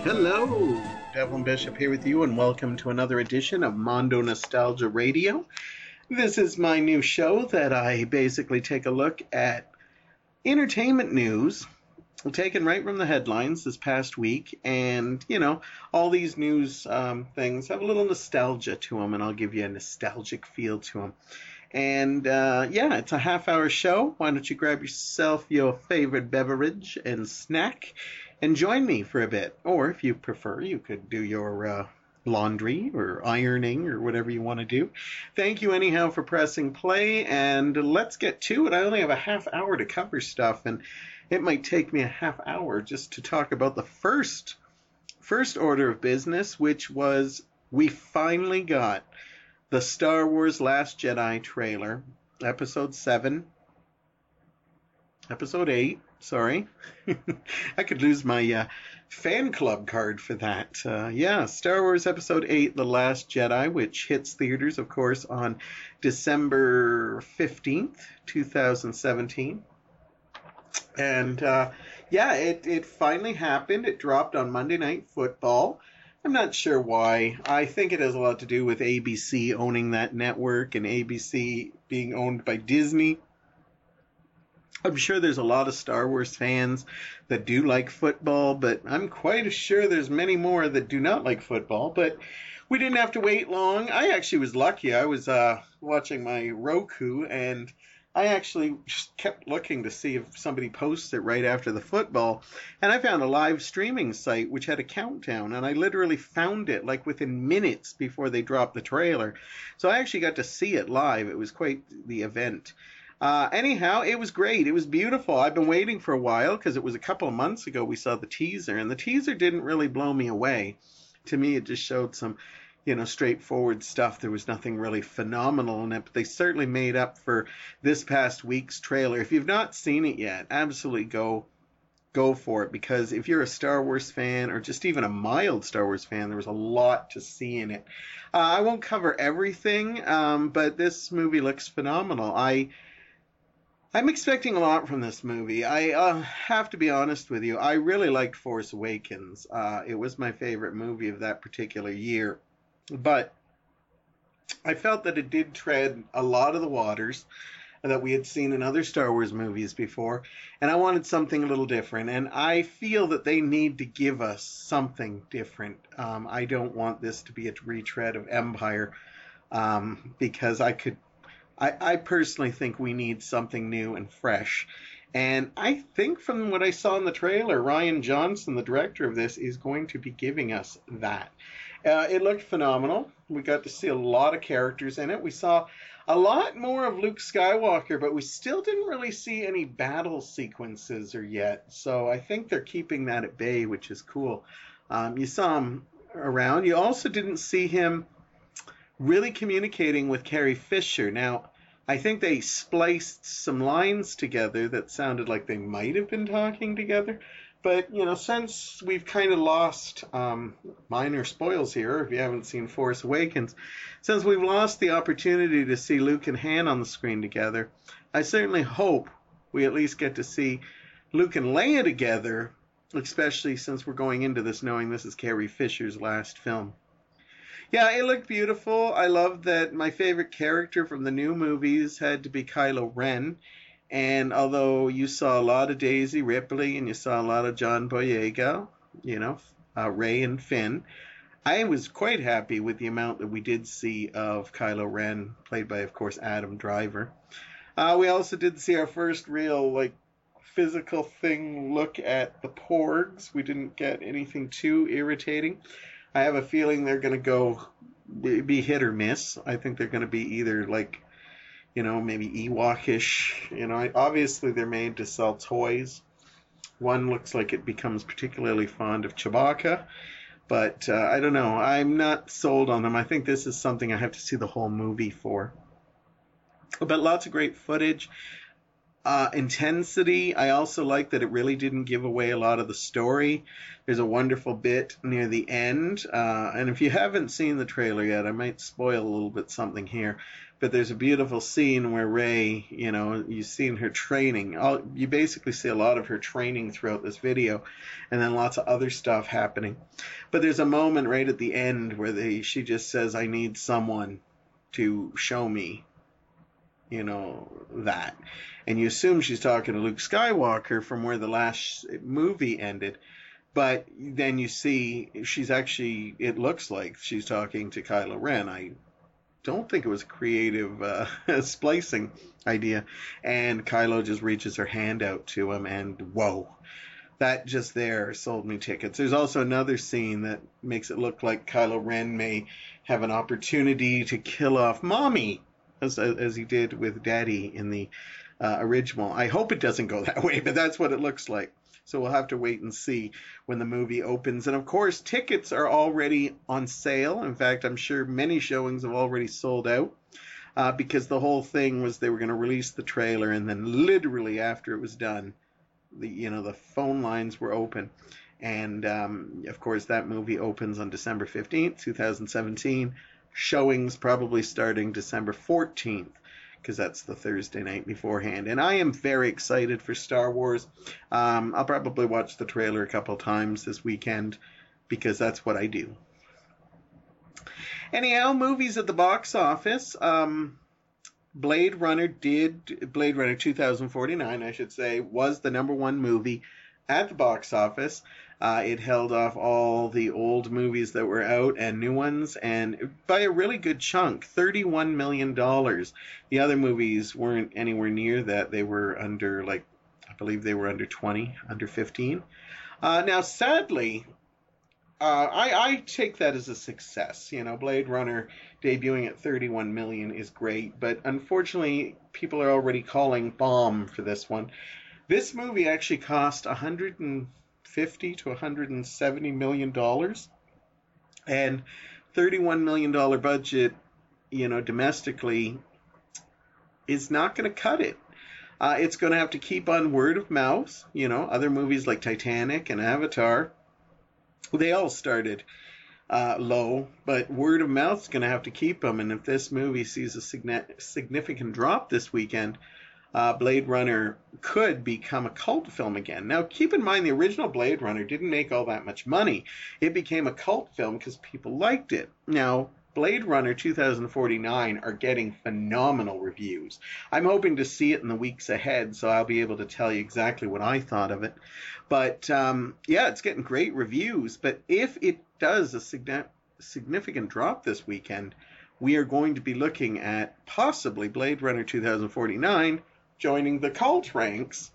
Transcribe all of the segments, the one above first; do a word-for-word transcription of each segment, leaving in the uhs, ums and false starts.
Hello, Devlin Bishop here with you, and welcome to another edition of Mondo Nostalgia Radio. This is my new show that I basically take a look at entertainment news taken right from the headlines this past week, and you know, all these news um, things have a little nostalgia to them, and I'll give you a nostalgic feel to them. And uh, yeah, it's a half hour show. Why don't you grab yourself your favorite beverage and snack and join me for a bit. Or if you prefer, you could do your uh, laundry or ironing or whatever you want to do. Thank you anyhow for pressing play, and let's get to it. I only have a half hour to cover stuff, and it might take me a half hour just to talk about the first first order of business, which was we finally got the Star Wars Last Jedi trailer, episode seven, episode eight, sorry. I could lose my uh, fan club card for that. Uh, yeah, Star Wars episode eight, The Last Jedi, which hits theaters, of course, on December fifteenth, twenty seventeen. And uh, yeah, it, it finally happened. It dropped on Monday Night Football. I'm not sure why. I think it has a lot to do with A B C owning that network and A B C being owned by Disney. I'm sure there's a lot of Star Wars fans that do like football, but I'm quite sure there's many more that do not like football. But we didn't have to wait long. I actually was lucky. I was uh, watching my Roku, and I actually just kept looking to see if somebody posts it right after the football, and I found a live streaming site which had a countdown, and I literally found it like within minutes before they dropped the trailer. So I actually got to see it live. It was quite the event. Uh, anyhow, it was great. It was beautiful. I've been waiting for a while because it was a couple of months ago we saw the teaser, and the teaser didn't really blow me away. To me, it just showed some you know, straightforward stuff. There was nothing really phenomenal in it, but they certainly made up for this past week's trailer. If you've not seen it yet, absolutely go go for it, because if you're a Star Wars fan or just even a mild Star Wars fan, there was a lot to see in it. Uh, I won't cover everything, um, but this movie looks phenomenal. I I'm expecting a lot from this movie. I uh, have to be honest with you. I really liked Force Awakens. Uh, it was my favorite movie of that particular year. But I felt that it did tread a lot of the waters that we had seen in other Star Wars movies before, and I wanted something a little different, and I feel that they need to give us something different. Um, I don't want this to be a retread of Empire, um, because I could, I, I personally think we need something new and fresh. And I think from what I saw in the trailer, Rian Johnson, the director of this, is going to be giving us that. Uh, it looked phenomenal. We got to see a lot of characters in it. We saw a lot more of Luke Skywalker, but we still didn't really see any battle sequences or yet. So I think they're keeping that at bay, which is cool. Um, you saw him around. You also didn't see him really communicating with Carrie Fisher. Now, I think they spliced some lines together that sounded like they might have been talking together. But, you know, since we've kind of lost, um, minor spoils here, if you haven't seen Force Awakens, since we've lost the opportunity to see Luke and Han on the screen together, I certainly hope we at least get to see Luke and Leia together, especially since we're going into this knowing this is Carrie Fisher's last film. Yeah, it looked beautiful. I love that my favorite character from the new movies had to be Kylo Ren. And although you saw a lot of Daisy Ripley and you saw a lot of John Boyega, you know, uh, Rey and Finn, I was quite happy with the amount that we did see of Kylo Ren, played by, of course, Adam Driver. Uh, we also did see our first real, like, physical thing look at the Porgs. We didn't get anything too irritating. I have a feeling they're going to go be hit or miss. I think they're going to be either, like, you know, maybe Ewokish. You know, obviously they're made to sell toys. One looks like it becomes particularly fond of Chewbacca, but uh, I don't know. I'm not sold on them. I think this is something I have to see the whole movie for. But lots of great footage. Uh, intensity. I also like that it really didn't give away a lot of the story. There's a wonderful bit near the end, uh, and if you haven't seen the trailer yet, I might spoil a little bit something here. But there's a beautiful scene where Rey, you know, you've seen her training. All, you basically see a lot of her training throughout this video, and then lots of other stuff happening. But there's a moment right at the end where they, she just says, "I need someone to show me, you know, that." And you assume she's talking to Luke Skywalker from where the last movie ended. But then you see she's actually, it looks like she's talking to Kylo Ren. I don't think it was a creative uh, splicing idea. And Kylo just reaches her hand out to him, and whoa. That just there sold me tickets. There's also another scene that makes it look like Kylo Ren may have an opportunity to kill off Mommy, as, as he did with Daddy in the uh, original. I hope it doesn't go that way, but that's what it looks like. So we'll have to wait and see when the movie opens. And of course, tickets are already on sale. In fact, I'm sure many showings have already sold out uh, because the whole thing was they were going to release the trailer, and then literally after it was done, the you know the phone lines were open. And um, of course, that movie opens on December fifteenth, twenty seventeen. Showings probably starting December fourteenth, because that's the Thursday night beforehand. And I am very excited for Star Wars. Um, I'll probably watch the trailer a couple times this weekend because that's what I do. Anyhow, movies at the box office. Um, Blade Runner did, Blade Runner twenty forty-nine, I should say, was the number one movie at the box office. Uh, it held off all the old movies that were out and new ones, and by a really good chunk, thirty-one million dollars. The other movies weren't anywhere near that. They were under, like, I believe they were under twenty, under fifteen. Uh, now, sadly, uh, I, I take that as a success. You know, Blade Runner debuting at thirty-one million dollars is great, but unfortunately, people are already calling bomb for this one. This movie actually cost one hundred fifty to one hundred seventy million dollars, and thirty-one million dollars budget, you know, domestically is not going to cut it. Uh, it's going to have to keep on word of mouth. You know, other movies like Titanic and Avatar, they all started uh, low, but word of mouth is going to have to keep them. And if this movie sees a significant drop this weekend, Uh, Blade Runner could become a cult film again. Now, keep in mind, the original Blade Runner didn't make all that much money. It became a cult film because people liked it. Now, Blade Runner twenty forty-nine are getting phenomenal reviews. I'm hoping to see it in the weeks ahead, so I'll be able to tell you exactly what I thought of it. But, um, yeah, it's getting great reviews. But if it does a sign- significant drop this weekend, we are going to be looking at possibly Blade Runner twenty forty-nine joining the cult ranks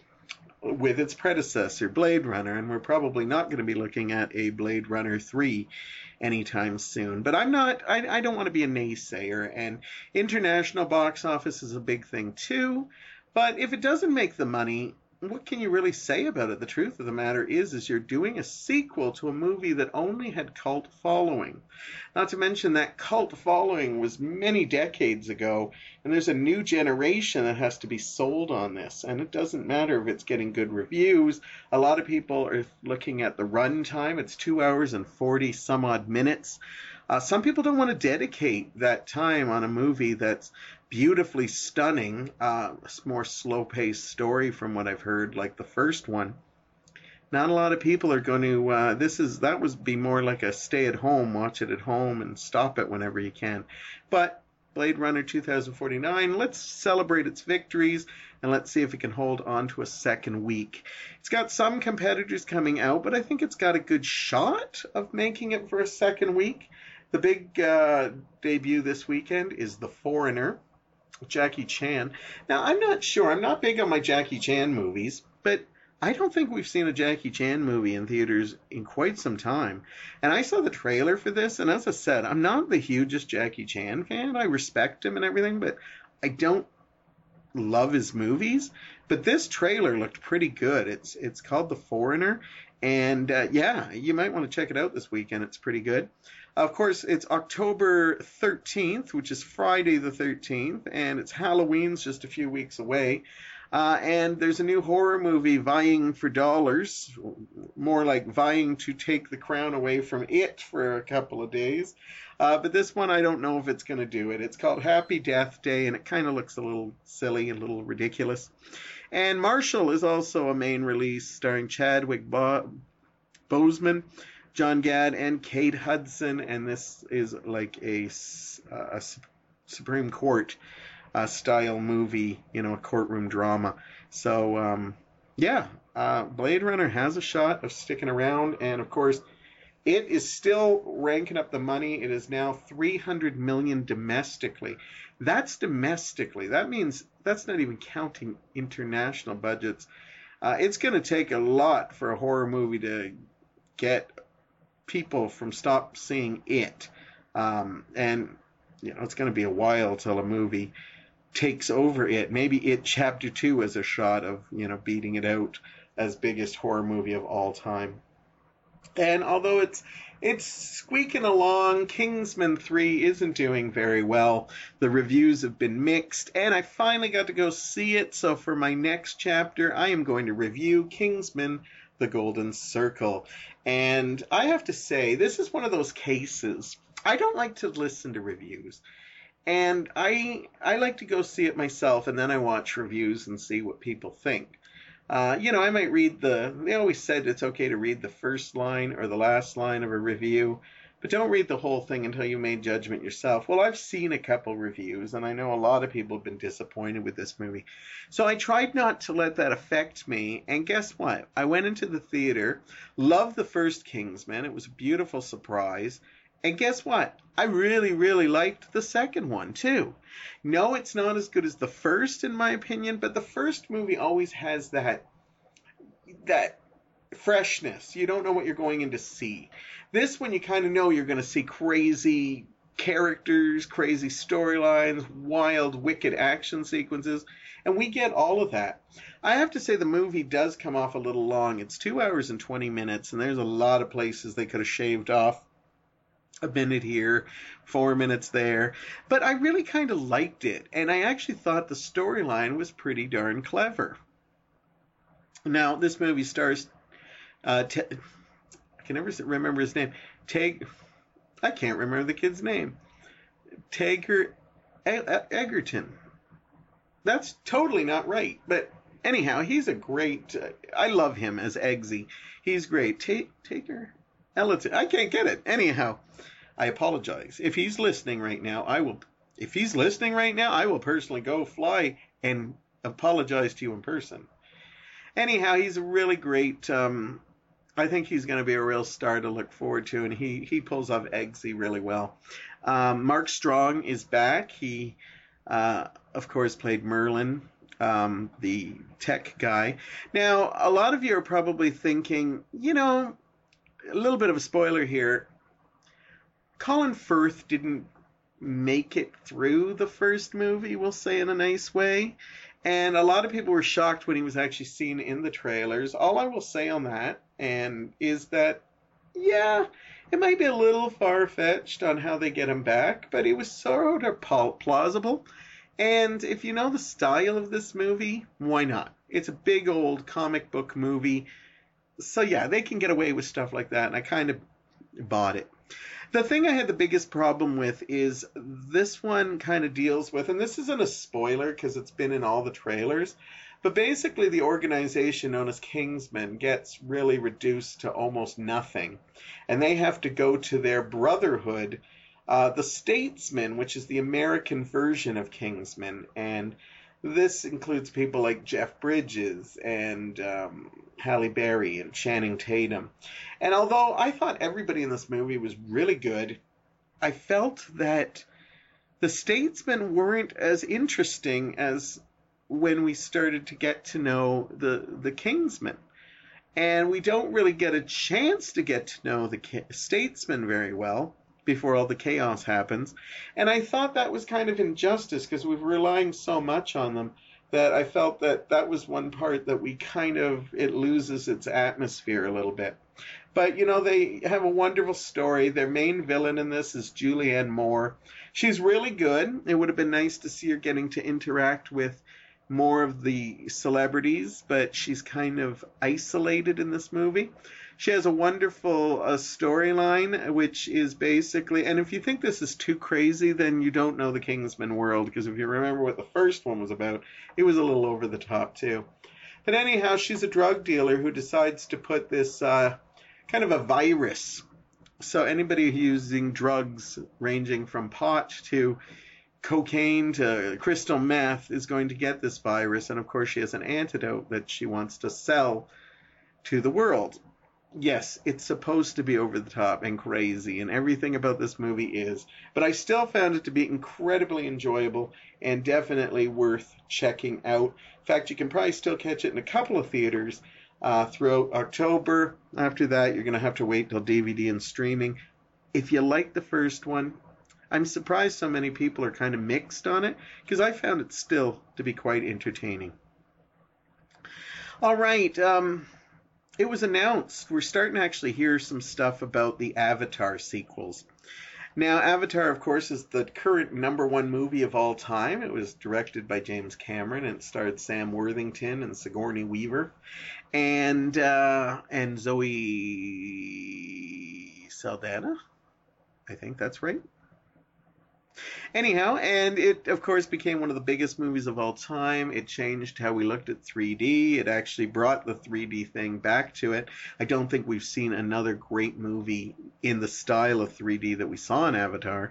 with its predecessor, Blade Runner, and we're probably not going to be looking at a Blade Runner three anytime soon. But I'm not, I, I don't want to be a naysayer, and international box office is a big thing too, but if it doesn't make the money, what can you really say about it? The truth of the matter is, is you're doing a sequel to a movie that only had cult following. Not to mention that cult following was many decades ago, and there's a new generation that has to be sold on this. And it doesn't matter if it's getting good reviews. A lot of people are looking at the run time. It's two hours and forty some odd minutes. Uh, some people don't want to dedicate that time on a movie that's beautifully stunning, uh, more slow-paced story from what I've heard, like the first one. Not a lot of people are going to, uh, this is, that would be more like a stay-at-home, watch it at home and stop it whenever you can. But Blade Runner twenty forty-nine, let's celebrate its victories, and let's see if it can hold on to a second week. It's got some competitors coming out, but I think it's got a good shot of making it for a second week. The big uh, debut this weekend is The Foreigner, Jackie Chan. Now, I'm not sure. I'm not big on my Jackie Chan movies, but I don't think we've seen a Jackie Chan movie in theaters in quite some time. And I saw the trailer for this, and as I said, I'm not the hugest Jackie Chan fan. I respect him and everything, but I don't love his movies. But this trailer looked pretty good. It's it's called The Foreigner, and uh, yeah, you might want to check it out this weekend. It's pretty good. Of course, it's October thirteenth, which is Friday the thirteenth, and it's Halloween's just a few weeks away. Uh, and there's a new horror movie vying for dollars, more like vying to take the crown away from it for a couple of days. Uh, but this one, I don't know if it's going to do it. It's called Happy Death Day, and it kind of looks a little silly, a little ridiculous. And Marshall is also a main release starring Chadwick Bo- Boseman, John Gad, and Kate Hudson. And this is like a, a Supreme Court uh, style movie, you know, a courtroom drama. So, um, yeah, uh, Blade Runner has a shot of sticking around. And of course, it is still ranking up the money. It is now three hundred million dollars domestically. That's domestically. That means that's not even counting international budgets. Uh, it's going to take a lot for a horror movie to get people from stop seeing it. Um, and, you know, it's going to be a while till a movie takes over it. Maybe It Chapter two is a shot of, you know, beating it out as biggest horror movie of all time. And although it's it's squeaking along, Kingsman three isn't doing very well. The reviews have been mixed, and I finally got to go see it. So for my next chapter, I am going to review Kingsman: The Golden Circle. And I have to say, this is one of those cases. I don't like to listen to reviews. And I I like to go see it myself, and then I watch reviews and see what people think. Uh, you know, I might read the, they always said it's okay to read the first line or the last line of a review, but don't read the whole thing until you made judgment yourself. Well, I've seen a couple reviews, and I know a lot of people have been disappointed with this movie. So I tried not to let that affect me, and guess what? I went into the theater, loved the first Kingsman. It was a beautiful surprise. And guess what? I really, really liked the second one, too. No, it's not as good as the first, in my opinion, but the first movie always has that that freshness. You don't know what you're going in to see. This one, you kind of know you're going to see crazy characters, crazy storylines, wild, wicked action sequences, and we get all of that. I have to say the movie does come off a little long. It's two hours and twenty minutes, and there's a lot of places they could have shaved off a minute here, four minutes there. But I really kind of liked it, and I actually thought the storyline was pretty darn clever. Now, this movie stars, uh, T- I can never remember his name, Tag, I can't remember the kid's name, Tager Egerton. That's totally not right, but anyhow, he's a great, uh, I love him as Eggsy. He's great. Ta- Tager Elliott. I can't get it. Anyhow, I apologize. If he's listening right now, I will. If he's listening right now, I will personally go fly and apologize to you in person. Anyhow, he's a really great. Um, I think he's going to be a real star to look forward to, and he he pulls off Eggsy really well. Um, Mark Strong is back. He, uh, of course, played Merlin, um, the tech guy. Now, a lot of you are probably thinking, you know, a little bit of a spoiler here. Colin Firth didn't make it through the first movie, we'll say in a nice way. And a lot of people were shocked when he was actually seen in the trailers. All I will say on that and is that, yeah, it might be a little far-fetched on how they get him back, but it was sort of plausible. And if you know the style of this movie, why not? It's a big old comic book movie. So yeah, they can get away with stuff like that, and I kind of bought it. The thing I had the biggest problem with is this one kind of deals with, and this isn't a spoiler because it's been in all the trailers, but basically the organization known as Kingsmen gets really reduced to almost nothing. And they have to go to their brotherhood, uh, the Statesmen, which is the American version of Kingsmen. And this includes people like Jeff Bridges and um, Halle Berry and Channing Tatum. And although I thought everybody in this movie was really good, I felt that the Statesmen weren't as interesting as when we started to get to know the, the Kingsmen. And we don't really get a chance to get to know the Statesmen very well before all the chaos happens. And I thought that was kind of injustice because we're relying so much on them that I felt that that was one part that we kind of, it loses its atmosphere a little bit. But, you know, they have a wonderful story. Their main villain in this is Julianne Moore. She's really good. It would have been nice to see her getting to interact with more of the celebrities, but she's kind of isolated in this movie. She has a wonderful uh, storyline, which is basically, and if you think this is too crazy, then you don't know the Kingsman world, because if you remember what the first one was about, it was a little over the top too. But anyhow, she's a drug dealer who decides to put this uh, kind of a virus. So anybody using drugs ranging from pot to cocaine to crystal meth is going to get this virus. And of course, she has an antidote that she wants to sell to the world. Yes, it's supposed to be over the top and crazy, and everything about this movie is. But I still found it to be incredibly enjoyable and definitely worth checking out. In fact, you can probably still catch it in a couple of theaters uh, throughout October. After that, you're going to have to wait till D V D and streaming. If you like the first one, I'm surprised so many people are kind of mixed on it, because I found it still to be quite entertaining. All right, um... it was announced, we're starting to actually hear some stuff about the Avatar sequels. Now, Avatar, of course, is the current number one movie of all time. It was directed by James Cameron, and it starred Sam Worthington and Sigourney Weaver, and uh, and Zoe Saldana. I think that's right. Anyhow, and it, of course, became one of the biggest movies of all time. It changed how we looked at three D. It actually brought the three D thing back to it. I don't think we've seen another great movie in the style of three D that we saw in Avatar.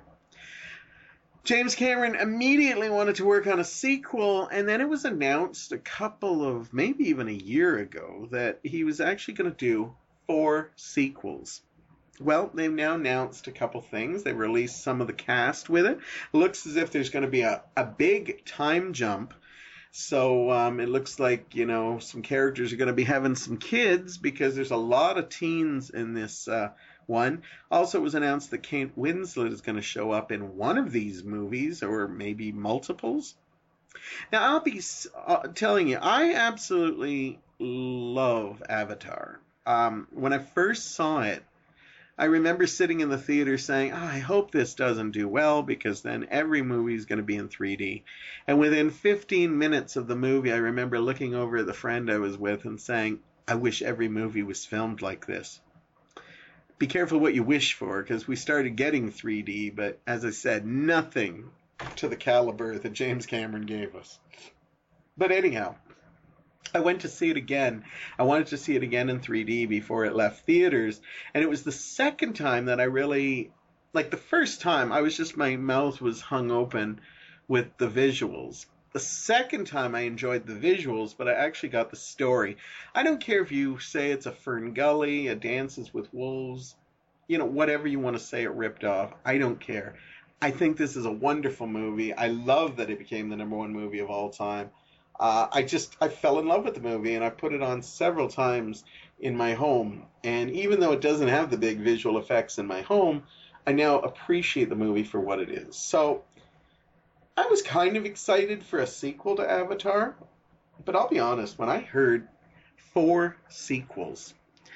James Cameron immediately wanted to work on a sequel, and then it was announced a couple of, maybe even a year ago, that he was actually going to do four sequels. Well, they've now announced a couple things. They released some of the cast with it. It looks as if there's going to be a, a big time jump. So um, it looks like, you know, some characters are going to be having some kids, because there's a lot of teens in this uh, one. Also, it was announced that Kate Winslet is going to show up in one of these movies, or maybe multiples. Now, I'll be uh, telling you, I absolutely love Avatar. Um, when I first saw it, I remember sitting in the theater saying, oh, I hope this doesn't do well, because then every movie is going to be in three D. And within fifteen minutes of the movie, I remember looking over at the friend I was with and saying, I wish every movie was filmed like this. Be careful what you wish for, because we started getting three D, but as I said, nothing to the caliber that James Cameron gave us. But anyhow, I went to see it again. I wanted to see it again in three D before it left theaters. And it was the second time that I really, like the first time, I was just, my mouth was hung open with the visuals. The second time I enjoyed the visuals, but I actually got the story. I don't care if you say it's a Fern Gully, a Dances with Wolves, you know, whatever you want to say it ripped off. I don't care. I think this is a wonderful movie. I love that it became the number one movie of all time. Uh, I just, I fell in love with the movie, and I put it on several times in my home. And even though it doesn't have the big visual effects in my home, I now appreciate the movie for what it is. So I was kind of excited for a sequel to Avatar, but I'll be honest, when I heard four sequels,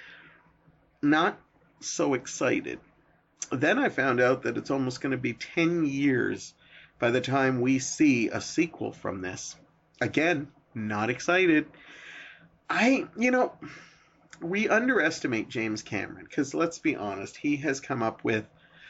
not so excited. Then I found out that it's almost going to be ten years by the time we see a sequel from this. Again, not excited. I, you know, we underestimate James Cameron, because let's be honest, he has come up with,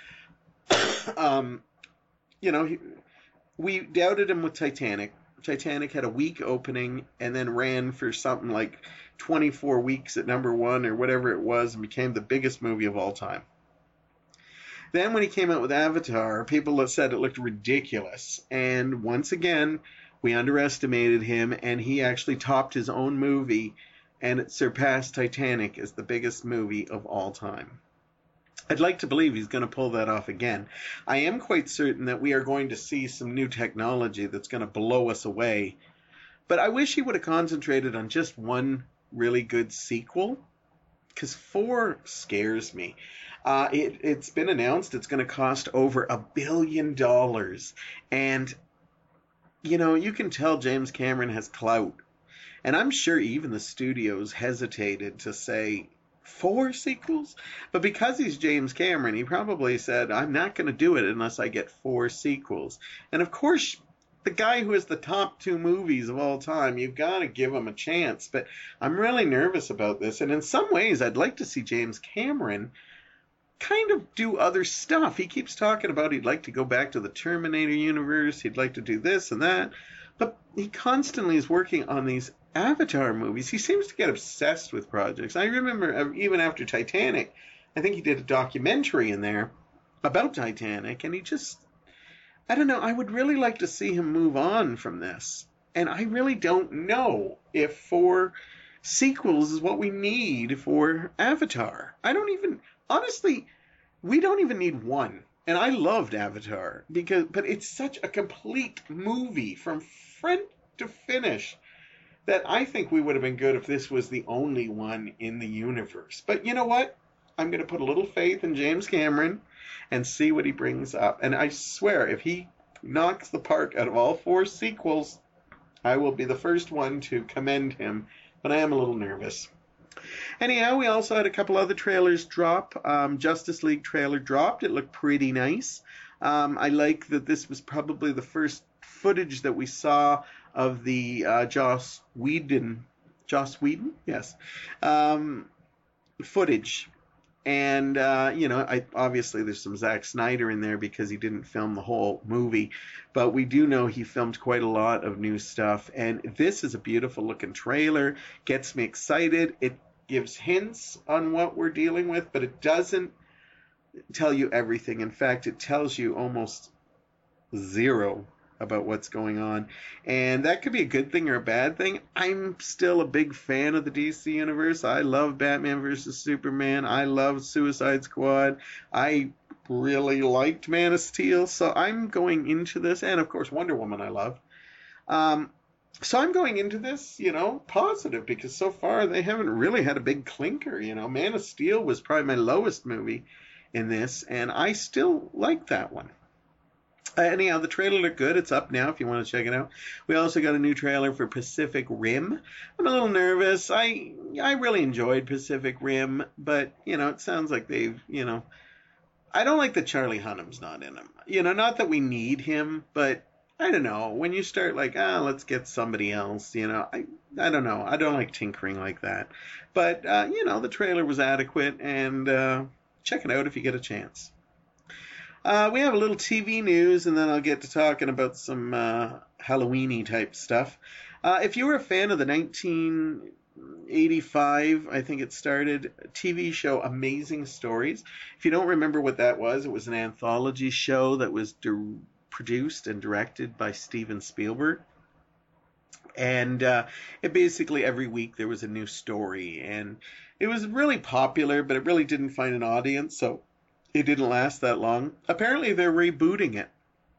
um, you know, he, we doubted him with Titanic. Titanic had a weak opening and then ran for something like twenty-four weeks at number one or whatever it was, and became the biggest movie of all time. Then when he came out with Avatar, people said it looked ridiculous. And once again, we underestimated him, and he actually topped his own movie, and it surpassed Titanic as the biggest movie of all time. I'd like to believe he's going to pull that off again. I am quite certain that we are going to see some new technology that's going to blow us away. But I wish he would have concentrated on just one really good sequel, because four scares me. Uh, it, it's been announced it's going to cost over a billion dollars, and you know, you can tell James Cameron has clout. And I'm sure even the studios hesitated to say four sequels. But because he's James Cameron, he probably said, I'm not going to do it unless I get four sequels. And of course, the guy who has the top two movies of all time. You've got to give him a chance. But I'm really nervous about this. And in some ways, I'd like to see James Cameron kind of do other stuff. He keeps talking about he'd like to go back to the Terminator universe. He'd like to do this and that. But he constantly is working on these Avatar movies. He seems to get obsessed with projects. I remember even after Titanic, I think he did a documentary in there about Titanic, and he just, I don't know, I would really like to see him move on from this. And I really don't know if four sequels is what we need for Avatar. I don't even, honestly, we don't even need one. And I loved Avatar, because, but it's such a complete movie from front to finish that I think we would have been good if this was the only one in the universe. But you know what? I'm going to put a little faith in James Cameron and see what he brings up. And I swear, if he knocks the park out of all four sequels, I will be the first one to commend him. But I am a little nervous. Anyhow, we also had a couple other trailers drop. Um, Justice League trailer dropped. It looked pretty nice. Um, I like that this was probably the first footage that we saw of the uh, Joss Whedon, Joss Whedon, yes, um, footage. And, uh, you know, I, obviously there's some Zack Snyder in there because he didn't film the whole movie. But we do know he filmed quite a lot of new stuff. And this is a beautiful looking trailer. Gets me excited. It gives hints on what we're dealing with, but it doesn't tell you everything. In fact, it tells you almost zero about what's going on. And that could be a good thing or a bad thing. I'm still a big fan of the D C Universe. I love Batman versus Superman. I love Suicide Squad. I really liked Man of Steel. So I'm going into this, and of course Wonder Woman I love. Um, so I'm going into this, you know, positive, because so far they haven't really had a big clinker. You know, Man of Steel was probably my lowest movie in this, and I still like that one. Uh, anyhow, the trailer looked good. It's up now if you want to check it out. We also got a new trailer for Pacific Rim. I'm a little nervous. I I really enjoyed Pacific Rim, but, you know, it sounds like they've, you know, I don't like that Charlie Hunnam's not in them. You know, not that we need him, but I don't know. When you start like, ah, let's get somebody else, you know, I I don't know. I don't like tinkering like that. But, uh, you know, the trailer was adequate, and uh, check it out if you get a chance. Uh, we have a little T V news, and then I'll get to talking about some uh, Halloween-y type stuff. Uh, if you were a fan of the nineteen eighty-five, I think it started, T V show Amazing Stories. If you don't remember what that was, it was an anthology show that was di- produced and directed by Steven Spielberg. And uh, it basically, every week there was a new story. And it was really popular, but it really didn't find an audience, so it didn't last that long. Apparently, they're rebooting it.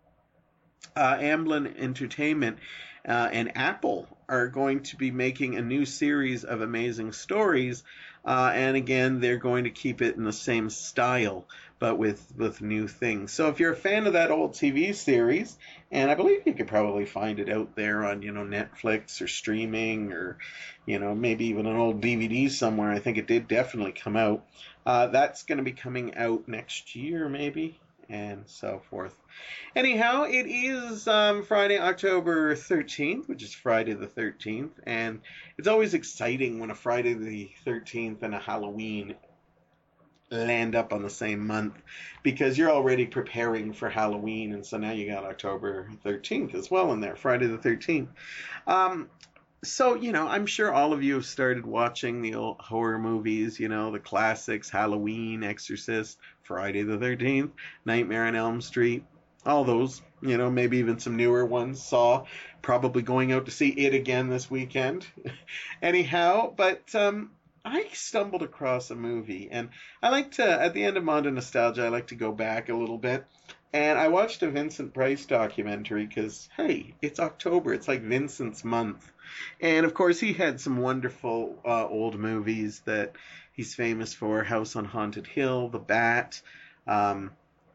Uh, Amblin Entertainment uh, and Apple are going to be making a new series of Amazing Stories. Uh, and again, they're going to keep it in the same style, but with, with new things. So if you're a fan of that old T V series, and I believe you could probably find it out there on, you know, Netflix or streaming, or, you know, maybe even an old D V D somewhere. I think it did definitely come out. Uh, that's going to be coming out next year, maybe, and so forth. Anyhow, it is um, Friday, October thirteenth, which is Friday the thirteenth, and it's always exciting when a Friday the thirteenth and a Halloween land up on the same month, because you're already preparing for Halloween, and so now you got October thirteenth as well in there, Friday the thirteenth. Um, So, you know, I'm sure all of you have started watching the old horror movies, you know, the classics, Halloween, Exorcist, Friday the thirteenth, Nightmare on Elm Street, all those, you know, maybe even some newer ones. Saw, probably going out to see it again this weekend. Anyhow, but um, I stumbled across a movie, and I like to, at the end of Mondo Nostalgia, I like to go back a little bit. And I watched a Vincent Price documentary because, hey, it's October. It's like Vincent's month. And, of course, he had some wonderful uh, old movies that he's famous for. House on Haunted Hill, The Bat, um,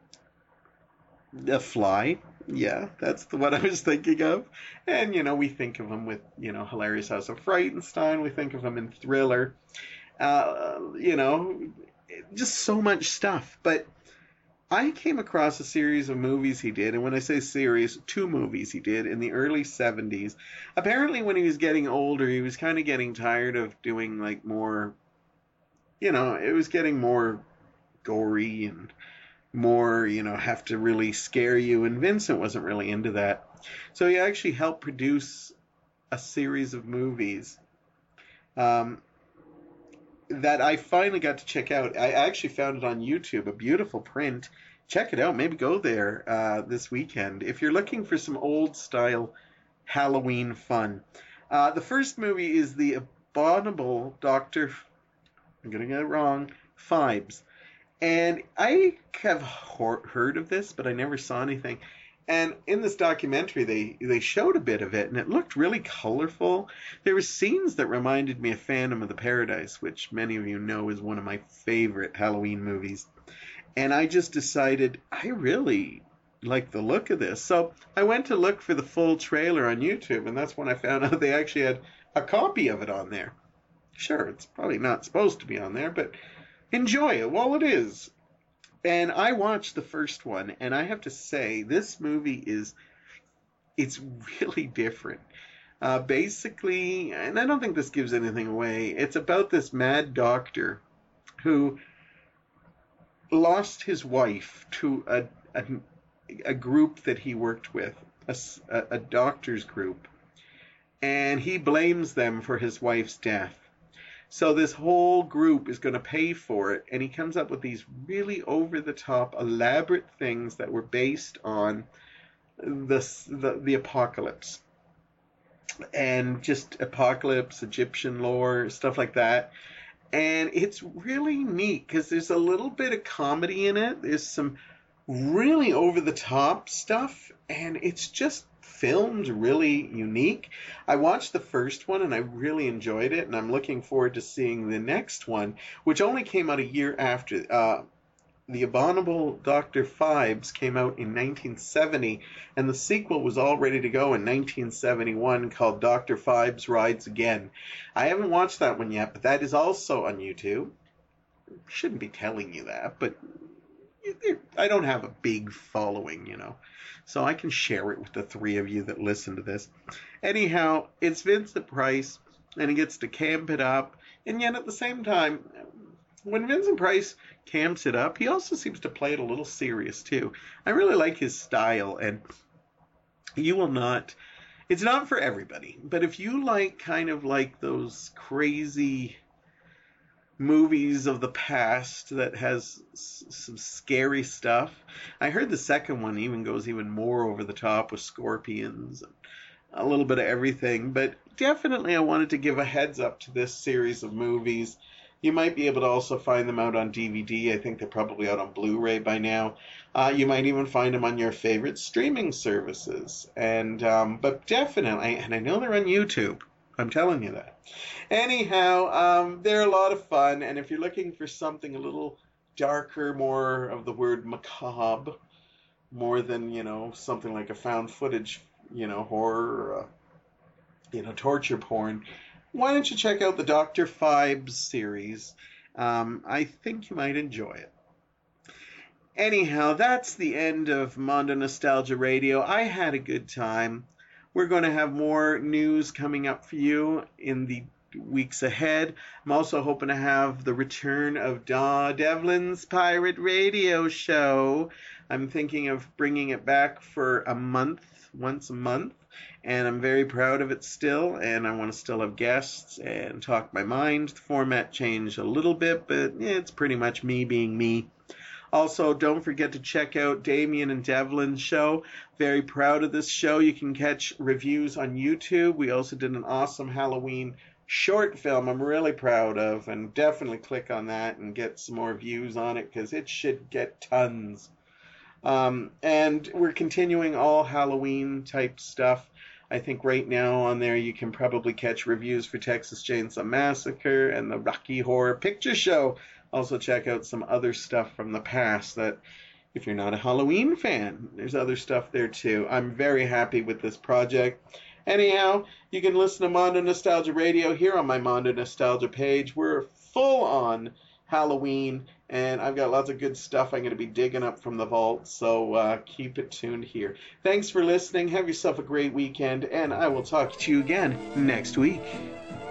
The Fly. Yeah, that's the one I was thinking of. And, you know, we think of him with, you know, Hilarious House of Frightenstein. We think of him in Thriller. Uh, you know, just so much stuff. But I came across a series of movies he did, and when I say series, two movies he did in the early seventies. Apparently, when he was getting older, he was kind of getting tired of doing like more, you know, it was getting more gory and more, you know, have to really scare you, and Vincent wasn't really into that. So he actually helped produce a series of movies um, that I finally got to check out. I actually found it on YouTube, a beautiful print. Check it out. Maybe go there uh, this weekend if you're looking for some old style Halloween fun. Uh, the first movie is the abominable Doctor, I'm going to get it wrong, Phibes. And I have heard of this, but I never saw anything. And in this documentary, they, they showed a bit of it, and it looked really colorful. There were scenes that reminded me of Phantom of the Paradise, which many of you know is one of my favorite Halloween movies. And I just decided I really like the look of this. So I went to look for the full trailer on YouTube, and that's when I found out they actually had a copy of it on there. Sure, it's probably not supposed to be on there, but enjoy it while it is. And I watched the first one, and I have to say, this movie is, it's really different. Uh, basically, and I don't think this gives anything away, it's about this mad doctor who lost his wife to a, a, a group that he worked with, a, a doctor's group, and he blames them for his wife's death. So this whole group is going to pay for it, and he comes up with these really over-the-top, elaborate things that were based on the, the, the apocalypse. And just apocalypse, Egyptian lore, stuff like that. And it's really neat, because there's a little bit of comedy in it. There's some really over-the-top stuff, and it's just filmed really unique. I watched the first one and I really enjoyed it, and I'm looking forward to seeing the next one, which only came out a year after. Uh, the abominable Doctor Phibes came out in nineteen seventy, and the sequel was all ready to go in nineteen seventy-one, called Doctor Phibes Rides Again. I haven't watched that one yet, but that is also on YouTube. Shouldn't be telling you that, but I don't have a big following, you know, so I can share it with the three of you that listen to this. Anyhow, it's Vincent Price, and he gets to camp it up, and yet at the same time, when Vincent Price camps it up, he also seems to play it a little serious too. I really like his style, and you will not, it's not for everybody, but if you like kind of like those crazy movies of the past that has s- some scary stuff. I heard the second one even goes even more over the top with scorpions and a little bit of everything, but definitely I wanted to give a heads up to this series of movies. You might be able to also find them out on D V D. I think they're probably out on Blu-ray by now. Uh, you might even find them on your favorite streaming services. And um, but definitely, and I know they're on YouTube. I'm telling you that. Anyhow, um, they're a lot of fun, and if you're looking for something a little darker, more of the word macabre, more than, you know, something like a found footage, you know, horror, or a, you know, torture porn, why don't you check out the Doctor Phibes series? Um, I think you might enjoy it. Anyhow, that's the end of Mondo Nostalgia Radio. I had a good time. We're going to have more news coming up for you in the weeks ahead. I'm also hoping to have the return of Daw Devlin's Pirate Radio Show. I'm thinking of bringing it back for a month, once a month, and I'm very proud of it still, and I want to still have guests and talk my mind. The format changed a little bit, but it's pretty much me being me. Also, don't forget to check out Damien and Devlin's show. Very proud of this show. You can catch reviews on YouTube. We also did an awesome Halloween short film I'm really proud of, and definitely click on that and get some more views on it because it should get tons. Um, and we're continuing all Halloween type stuff. I think right now on there you can probably catch reviews for Texas Chainsaw Massacre and the Rocky Horror Picture Show. Also check out some other stuff from the past that, if you're not a Halloween fan, there's other stuff there too. I'm very happy with this project. Anyhow, you can listen to Mondo Nostalgia Radio here on my Mondo Nostalgia page. We're full on Halloween, and I've got lots of good stuff I'm going to be digging up from the vault, so uh, keep it tuned here. Thanks for listening. Have yourself a great weekend, and I will talk to you again next week.